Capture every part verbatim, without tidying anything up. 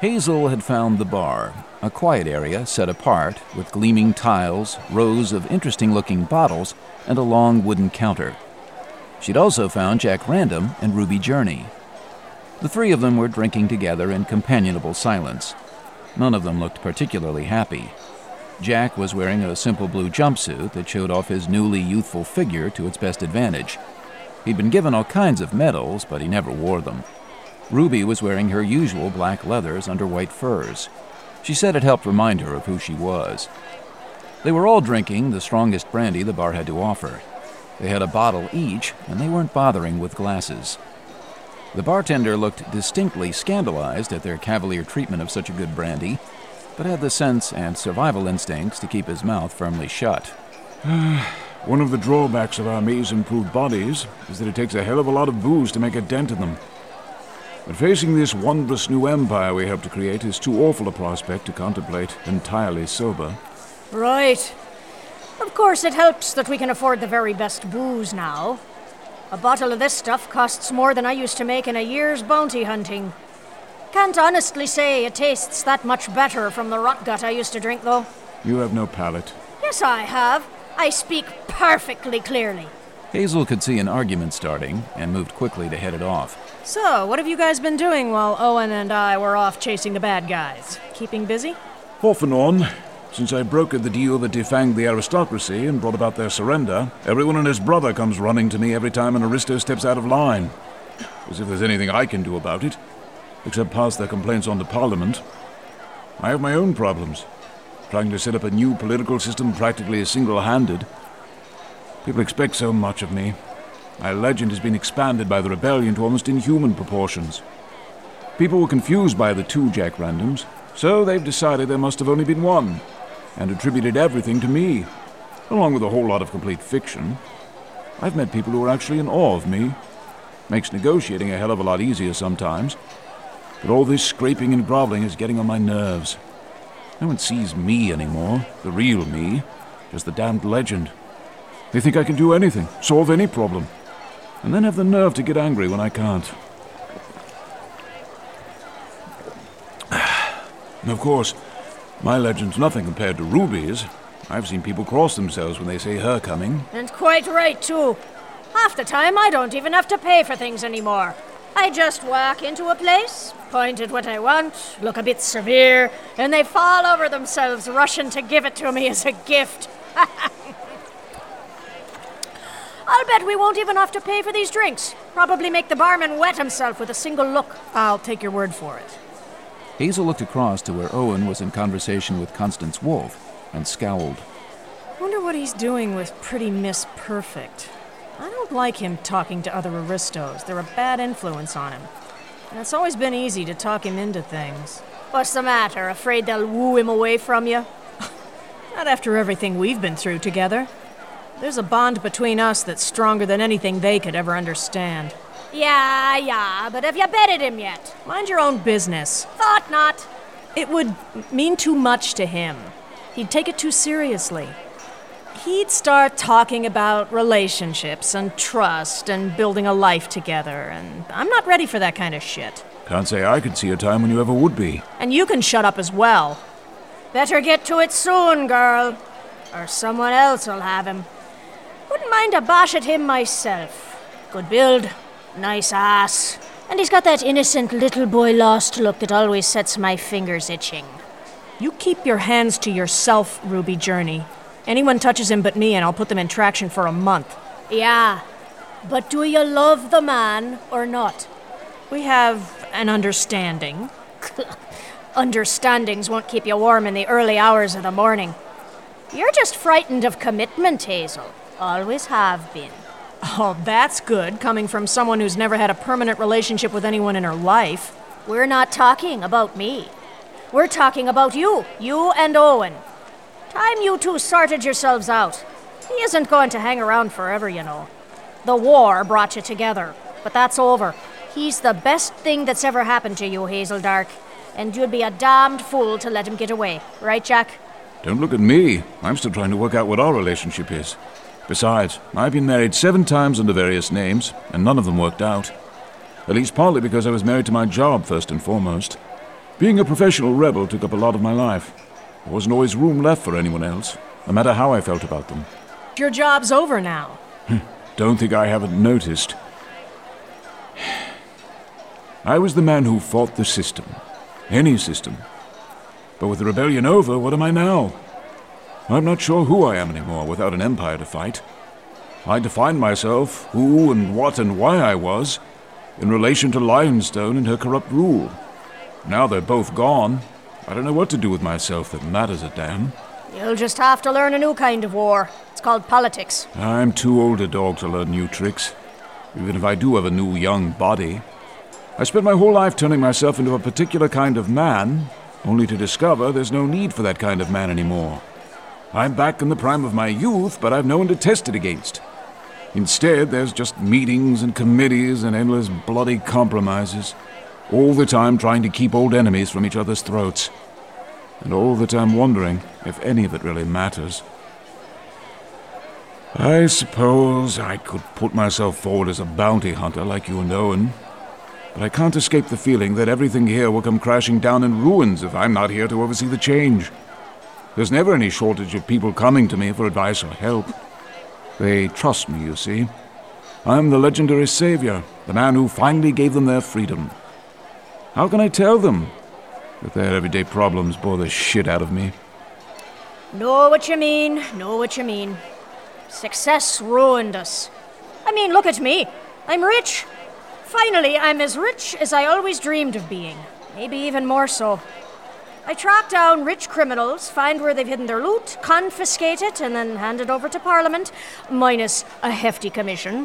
Hazel had found the bar, a quiet area set apart with gleaming tiles, rows of interesting-looking bottles, and a long wooden counter. She'd also found Jack Random and Ruby Journey. The three of them were drinking together in companionable silence. None of them looked particularly happy. Jack was wearing a simple blue jumpsuit that showed off his newly youthful figure to its best advantage. He'd been given all kinds of medals, but he never wore them. Ruby was wearing her usual black leathers under white furs. She said it helped remind her of who she was. They were all drinking the strongest brandy the bar had to offer. They had a bottle each, and they weren't bothering with glasses. The bartender looked distinctly scandalized at their cavalier treatment of such a good brandy, but had the sense and survival instincts to keep his mouth firmly shut. One of the drawbacks of our maize-improved bodies is that it takes a hell of a lot of booze to make a dent in them. But facing this wondrous new empire we hope to create is too awful a prospect to contemplate entirely sober. Right. Of course, it helps that we can afford the very best booze now. A bottle of this stuff costs more than I used to make in a year's bounty hunting. Can't honestly say it tastes that much better from the rot gut I used to drink, though. You have no palate. Yes, I have. I speak perfectly clearly. Hazel could see an argument starting and moved quickly to head it off. So, what have you guys been doing while Owen and I were off chasing the bad guys? Keeping busy? Off and on. Since I brokered the deal that defanged the aristocracy and brought about their surrender, everyone and his brother comes running to me every time an aristo steps out of line. As if there's anything I can do about it, except pass their complaints on to Parliament. I have my own problems, trying to set up a new political system practically single-handed. People expect so much of me. My legend has been expanded by the rebellion to almost inhuman proportions. People were confused by the two Jack Randoms, so they've decided there must have only been one, and attributed everything to me, along with a whole lot of complete fiction. I've met people who are actually in awe of me. Makes negotiating a hell of a lot easier sometimes, but all this scraping and groveling is getting on my nerves. No one sees me anymore, the real me, just the damned legend. They think I can do anything, solve any problem, and then have the nerve to get angry when I can't. And of course, my legend's nothing compared to Ruby's. I've seen people cross themselves when they say her coming. And quite right, too. Half the time, I don't even have to pay for things anymore. I just walk into a place, point at what I want, look a bit severe, and they fall over themselves rushing to give it to me as a gift. I'll bet we won't even have to pay for these drinks. Probably make the barman wet himself with a single look. I'll take your word for it. Hazel looked across to where Owen was in conversation with Constance Wolfe and scowled. Wonder what he's doing with Pretty Miss Perfect. I don't like him talking to other aristos. They're a bad influence on him. And it's always been easy to talk him into things. What's the matter? Afraid they'll woo him away from you? Not after everything we've been through together. There's a bond between us that's stronger than anything they could ever understand. Yeah, yeah, but have you betted him yet? Mind your own business. Thought not. It would mean too much to him. He'd take it too seriously. He'd start talking about relationships and trust and building a life together, and I'm not ready for that kind of shit. Can't say I could see a time when you ever would be. And you can shut up as well. Better get to it soon, girl, or someone else will have him. Wouldn't mind a bash at him myself. Good build, nice ass, and he's got that innocent little boy lost look that always sets my fingers itching. You keep your hands to yourself, Ruby Journey. Anyone touches him but me and I'll put them in traction for a month. Yeah, but do you love the man or not? We have an understanding. Understandings won't keep you warm in the early hours of the morning. You're just frightened of commitment, Hazel. Always have been. Oh, that's good, coming from someone who's never had a permanent relationship with anyone in her life. We're not talking about me. We're talking about you, you and Owen. Time you two sorted yourselves out. He isn't going to hang around forever, you know. The war brought you together, but that's over. He's the best thing that's ever happened to you, Hazel Dark, and you'd be a damned fool to let him get away. Right, Jack? Don't look at me. I'm still trying to work out what our relationship is. Besides, I've been married seven times under various names, and none of them worked out. At least partly because I was married to my job first and foremost. Being a professional rebel took up a lot of my life. There wasn't always room left for anyone else, no matter how I felt about them. Your job's over now. Don't think I haven't noticed. I was the man who fought the system. Any system. But with the rebellion over, what am I now? I'm not sure who I am anymore without an empire to fight. I defined myself, who and what and why I was, in relation to Lionstone and her corrupt rule. Now they're both gone. I don't know what to do with myself that matters a damn. You'll just have to learn a new kind of war. It's called politics. I'm too old a dog to learn new tricks. Even if I do have a new young body. I spent my whole life turning myself into a particular kind of man, only to discover there's no need for that kind of man anymore. I'm back in the prime of my youth, but I've no one to test it against. Instead, there's just meetings and committees and endless bloody compromises, all the time trying to keep old enemies from each other's throats. And all the time wondering if any of it really matters. I suppose I could put myself forward as a bounty hunter like you and Owen, but I can't escape the feeling that everything here will come crashing down in ruins if I'm not here to oversee the change. There's never any shortage of people coming to me for advice or help. They trust me, you see. I'm the legendary savior, the man who finally gave them their freedom. How can I tell them that their everyday problems bore the shit out of me? Know what you mean, know what you mean. Success ruined us. I mean, look at me. I'm rich. Finally, I'm as rich as I always dreamed of being. Maybe even more so. I track down rich criminals, find where they've hidden their loot, confiscate it, and then hand it over to Parliament, minus a hefty commission.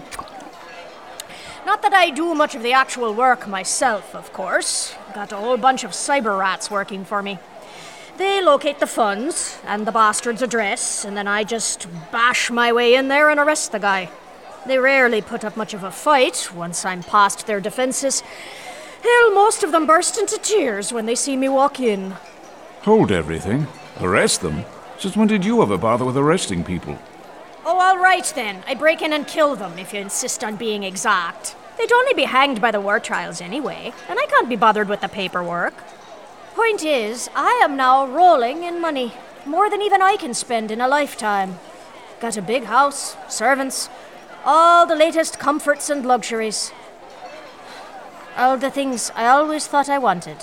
Not that I do much of the actual work myself, of course. Got a whole bunch of cyber rats working for me. They locate the funds and the bastard's address, and then I just bash my way in there and arrest the guy. They rarely put up much of a fight once I'm past their defenses. Hell, most of them burst into tears when they see me walk in. Hold everything. Arrest them? Since when did you ever bother with arresting people? Oh, all right then. I break in and kill them, if you insist on being exact. They'd only be hanged by the war trials anyway, and I can't be bothered with the paperwork. Point is, I am now rolling in money. More than even I can spend in a lifetime. Got a big house, servants, all the latest comforts and luxuries. All the things I always thought I wanted.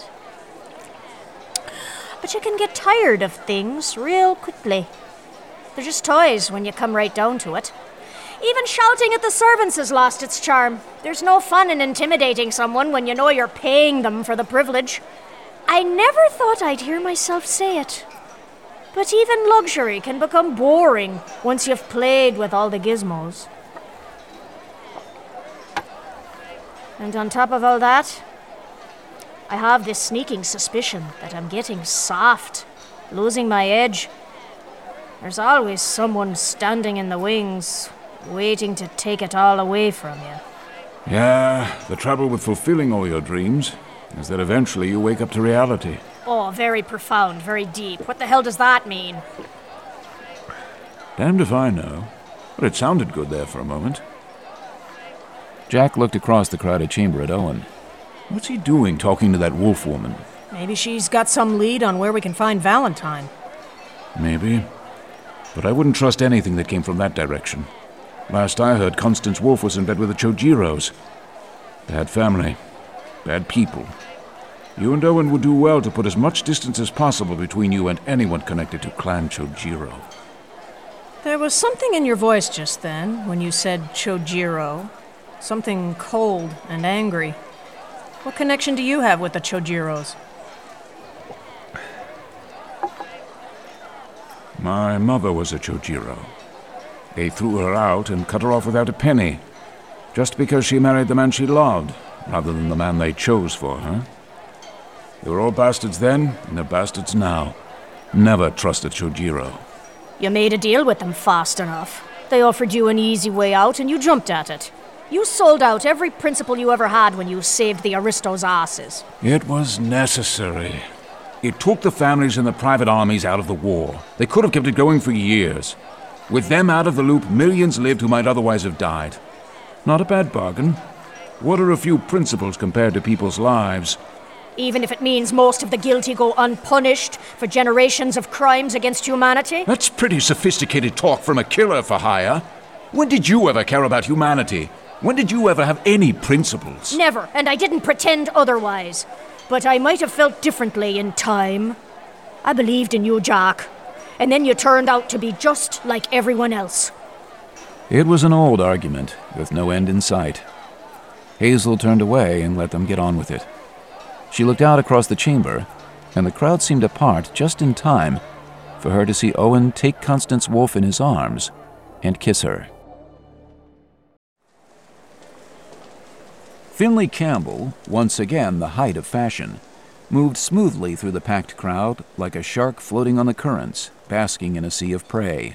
But you can get tired of things real quickly. They're just toys when you come right down to it. Even shouting at the servants has lost its charm. There's no fun in intimidating someone when you know you're paying them for the privilege. I never thought I'd hear myself say it. But even luxury can become boring once you've played with all the gizmos. And on top of all that, I have this sneaking suspicion that I'm getting soft, losing my edge. There's always someone standing in the wings, waiting to take it all away from you. Yeah, the trouble with fulfilling all your dreams is that eventually you wake up to reality. Oh, very profound, very deep. What the hell does that mean? Damned if I know. But it sounded good there for a moment. Jack looked across the crowded chamber at Owen. What's he doing talking to that wolf woman? Maybe she's got some lead on where we can find Valentine. Maybe. But I wouldn't trust anything that came from that direction. Last I heard, Constance Wolf was in bed with the Chojiros. Bad family. Bad people. You and Owen would do well to put as much distance as possible between you and anyone connected to Clan Chojiro. There was something in your voice just then, when you said Chojiro. Something cold and angry. What connection do you have with the Chojiros? My mother was a Chojiro. They threw her out and cut her off without a penny, just because she married the man she loved, rather than the man they chose for her. They were all bastards then, and they're bastards now. Never trust a Chojiro. You made a deal with them fast enough. They offered you an easy way out, and you jumped at it. You sold out every principle you ever had when you saved the Aristos' asses. It was necessary. It took the families and the private armies out of the war. They could have kept it going for years. With them out of the loop, millions lived who might otherwise have died. Not a bad bargain. What are a few principles compared to people's lives? Even if it means most of the guilty go unpunished for generations of crimes against humanity? That's pretty sophisticated talk from a killer for hire. When did you ever care about humanity? When did you ever have any principles? Never, and I didn't pretend otherwise. But I might have felt differently in time. I believed in you, Jack. And then you turned out to be just like everyone else. It was an old argument, with no end in sight. Hazel turned away and let them get on with it. She looked out across the chamber, and the crowd seemed to part just in time for her to see Owen take Constance Wolfe in his arms and kiss her. Finlay Campbell, once again the height of fashion, moved smoothly through the packed crowd like a shark floating on the currents, basking in a sea of prey.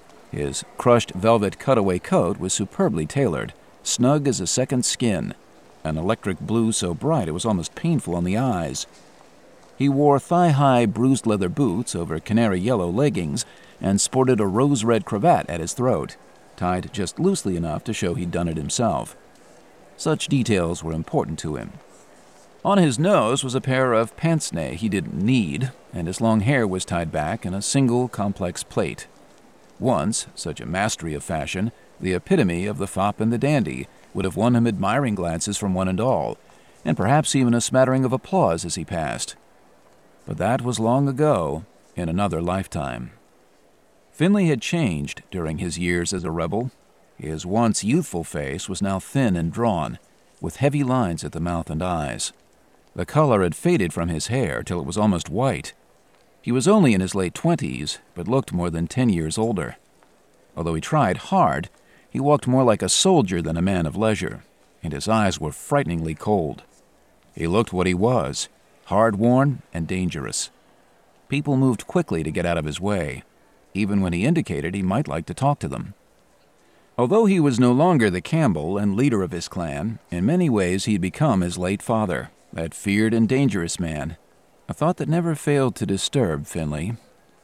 His crushed velvet cutaway coat was superbly tailored, snug as a second skin, an electric blue so bright it was almost painful on the eyes. He wore thigh-high bruised leather boots over canary yellow leggings and sported a rose-red cravat at his throat, tied just loosely enough to show he'd done it himself. Such details were important to him. On his nose was a pair of pince-nez he didn't need, and his long hair was tied back in a single complex plait. Once, such a mastery of fashion, the epitome of the fop and the dandy, would have won him admiring glances from one and all, and perhaps even a smattering of applause as he passed. But that was long ago, in another lifetime. Finlay had changed during his years as a rebel. His once youthful face was now thin and drawn, with heavy lines at the mouth and eyes. The color had faded from his hair till it was almost white. He was only in his late twenties, but looked more than ten years older. Although he tried hard, he walked more like a soldier than a man of leisure, and his eyes were frighteningly cold. He looked what he was, hard-worn and dangerous. People moved quickly to get out of his way, even when he indicated he might like to talk to them. Although he was no longer the Campbell and leader of his clan, in many ways he'd become his late father, that feared and dangerous man, a thought that never failed to disturb Finlay.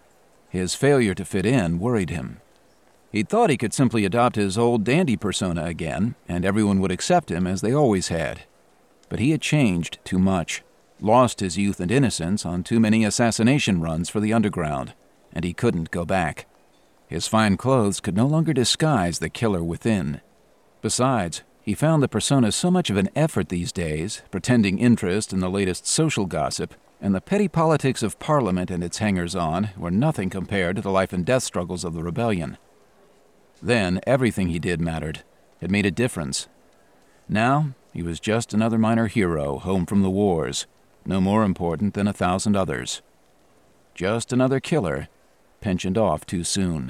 His failure to fit in worried him. He'd thought he could simply adopt his old dandy persona again, and everyone would accept him as they always had. But he had changed too much, lost his youth and innocence on too many assassination runs for the underground, and he couldn't go back. His fine clothes could no longer disguise the killer within. Besides, he found the persona so much of an effort these days, pretending interest in the latest social gossip, and the petty politics of Parliament and its hangers-on were nothing compared to the life-and-death struggles of the rebellion. Then everything he did mattered. It made a difference. Now he was just another minor hero home from the wars, no more important than a thousand others. Just another killer, pensioned off too soon.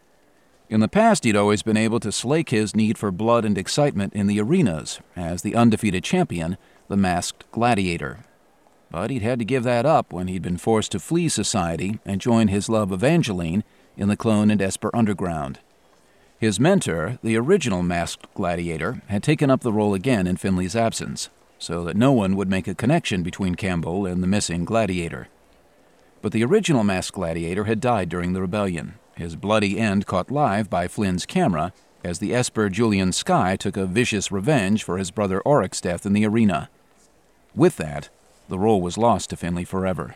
In the past, he'd always been able to slake his need for blood and excitement in the arenas as the undefeated champion, the masked gladiator. But he'd had to give that up when he'd been forced to flee society and join his love Evangeline in the Clone and Esper underground. His mentor, the original masked gladiator, had taken up the role again in Finlay's absence, so that no one would make a connection between Campbell and the missing gladiator. But the original masked gladiator had died during the rebellion, his bloody end caught live by Flynn's camera as the Esper Julian Skye took a vicious revenge for his brother Oryx's death in the arena. With that, the role was lost to Finlay forever.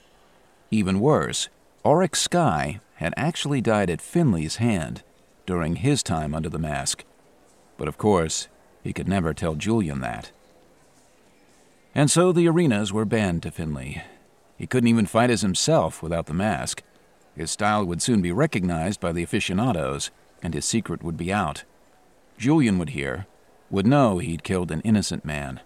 Even worse, Oryx Skye had actually died at Finlay's hand during his time under the mask. But of course, he could never tell Julian that. And so the arenas were banned to Finlay. He couldn't even fight as himself without the mask. His style would soon be recognized by the aficionados, and his secret would be out. Julian would hear, would know he'd killed an innocent man.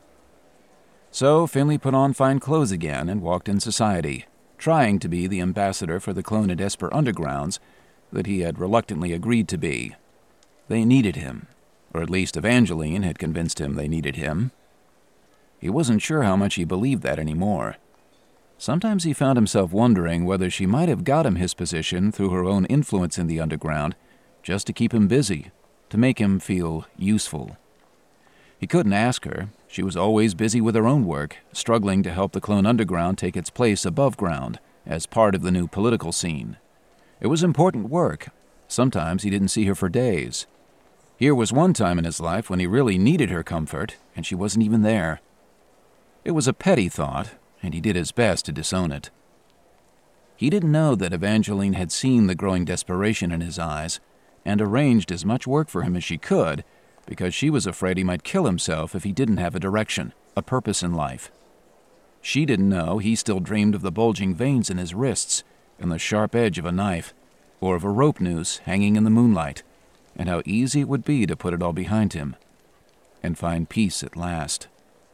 So Finlay put on fine clothes again and walked in society, trying to be the ambassador for the Clone and Esper undergrounds that he had reluctantly agreed to be. They needed him, or at least Evangeline had convinced him they needed him. He wasn't sure how much he believed that anymore. Sometimes he found himself wondering whether she might have got him his position through her own influence in the underground, just to keep him busy, to make him feel useful. He couldn't ask her. She was always busy with her own work, struggling to help the Clone Underground take its place above ground, as part of the new political scene. It was important work. Sometimes he didn't see her for days. Here was one time in his life when he really needed her comfort, and she wasn't even there. It was a petty thought, and he did his best to disown it. He didn't know that Evangeline had seen the growing desperation in his eyes and arranged as much work for him as she could because she was afraid he might kill himself if he didn't have a direction, a purpose in life. She didn't know he still dreamed of the bulging veins in his wrists and the sharp edge of a knife, or of a rope noose hanging in the moonlight, and how easy it would be to put it all behind him and find peace at last.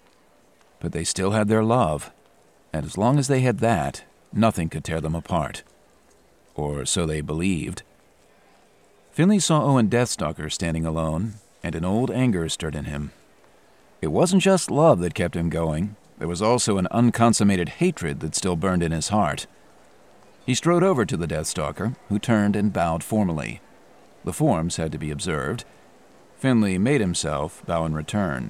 But they still had their love, and as long as they had that, nothing could tear them apart. Or so they believed. Finley saw Owen Deathstalker standing alone, and an old anger stirred in him. It wasn't just love that kept him going. There was also an unconsummated hatred that still burned in his heart. He strode over to the Deathstalker, who turned and bowed formally. The forms had to be observed. Finley made himself bow in return.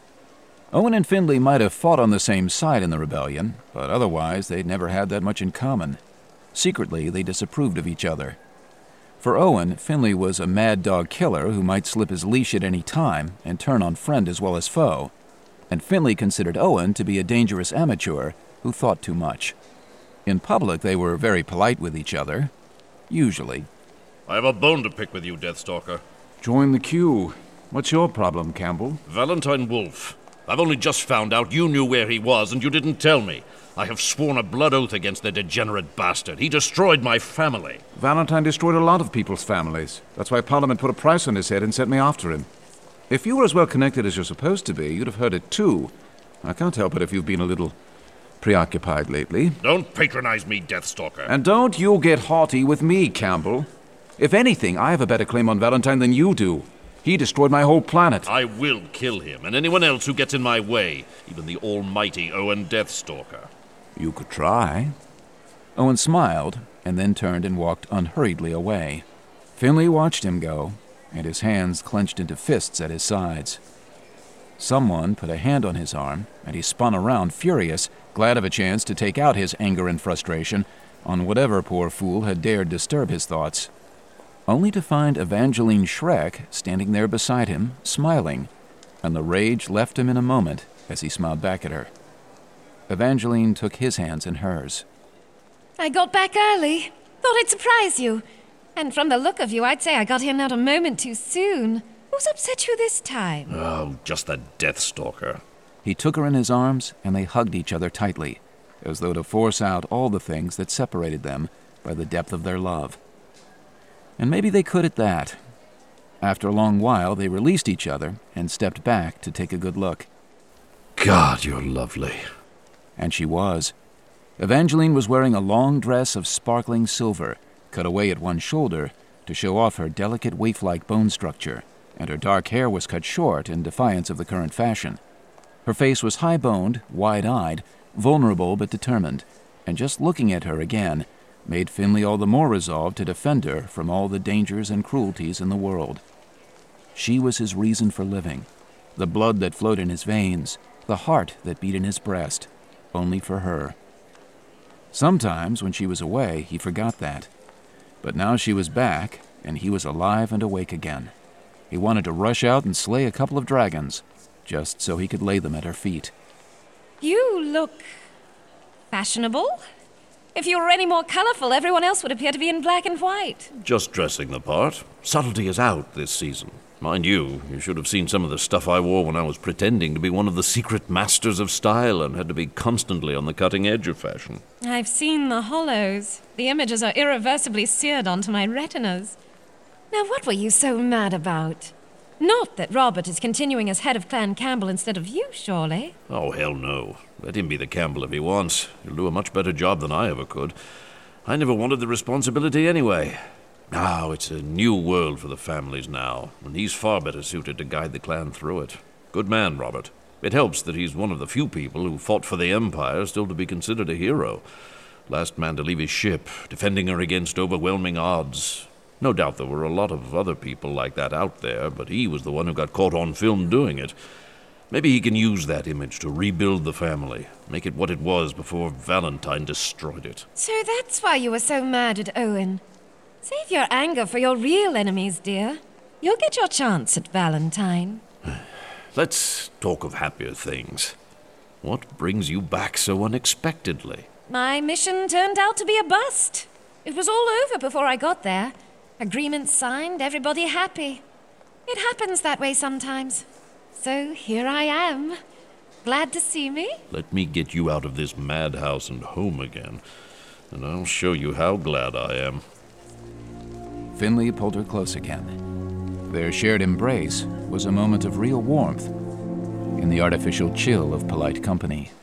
Owen and Finley might have fought on the same side in the rebellion, but otherwise they'd never had that much in common. Secretly, they disapproved of each other. For Owen, Finley was a mad dog killer who might slip his leash at any time and turn on friend as well as foe. And Finley considered Owen to be a dangerous amateur who thought too much. In public, they were very polite with each other, usually. I have a bone to pick with you, Deathstalker. Join the queue. What's your problem, Campbell? Valentine Wolfe. I've only just found out you knew where he was and you didn't tell me. I have sworn a blood oath against the degenerate bastard. He destroyed my family. Valentine destroyed a lot of people's families. That's why Parliament put a price on his head and sent me after him. If you were as well connected as you're supposed to be, you'd have heard it too. I can't help it if you've been a little preoccupied lately. Don't patronize me, Deathstalker. And don't you get haughty with me, Campbell. If anything, I have a better claim on Valentine than you do. He destroyed my whole planet. I will kill him and anyone else who gets in my way, even the almighty Owen Deathstalker. You could try. Owen smiled and then turned and walked unhurriedly away. Finley watched him go, and his hands clenched into fists at his sides. Someone put a hand on his arm, and he spun around furious, glad of a chance to take out his anger and frustration on whatever poor fool had dared disturb his thoughts, only to find Evangeline Schreck standing there beside him, smiling, and the rage left him in a moment as he smiled back at her. Evangeline took his hands in hers. I got back early. Thought I'd surprise you. And from the look of you, I'd say I got here not a moment too soon. Who's upset you this time? Oh, just the Deathstalker. He took her in his arms, and they hugged each other tightly, as though to force out all the things that separated them by the depth of their love. And maybe they could at that. After a long while, they released each other and stepped back to take a good look. God, you're lovely. And she was. Evangeline was wearing a long dress of sparkling silver, cut away at one shoulder to show off her delicate waif-like bone structure, and her dark hair was cut short in defiance of the current fashion. Her face was high-boned, wide-eyed, vulnerable but determined, and just looking at her again made Finley all the more resolved to defend her from all the dangers and cruelties in the world. She was his reason for living, the blood that flowed in his veins, the heart that beat in his breast, only for her. Sometimes, when she was away, he forgot that. But now she was back, and he was alive and awake again. He wanted to rush out and slay a couple of dragons, just so he could lay them at her feet. You look fashionable. If you were any more colorful, everyone else would appear to be in black and white. Just dressing the part. Subtlety is out this season. Mind you, you should have seen some of the stuff I wore when I was pretending to be one of the secret masters of style and had to be constantly on the cutting edge of fashion. I've seen the hollows. The images are irreversibly seared onto my retinas. Now, what were you so mad about? Not that Robert is continuing as head of Clan Campbell instead of you, surely? Oh, hell no. Let him be the Campbell if he wants. He'll do a much better job than I ever could. I never wanted the responsibility anyway. Now, it's a new world for the families now, and he's far better suited to guide the clan through it. Good man, Robert. It helps that he's one of the few people who fought for the Empire still to be considered a hero. Last man to leave his ship, defending her against overwhelming odds. No doubt there were a lot of other people like that out there, but he was the one who got caught on film doing it. Maybe he can use that image to rebuild the family, make it what it was before Valentine destroyed it. So that's why you were so mad at Owen. Save your anger for your real enemies, dear. You'll get your chance at Valentine. Let's talk of happier things. What brings you back so unexpectedly? My mission turned out to be a bust. It was all over before I got there. Agreement signed, everybody happy. It happens that way sometimes. So here I am. Glad to see me? Let me get you out of this madhouse and home again, and I'll show you how glad I am. Finley pulled her close again. Their shared embrace was a moment of real warmth in the artificial chill of polite company.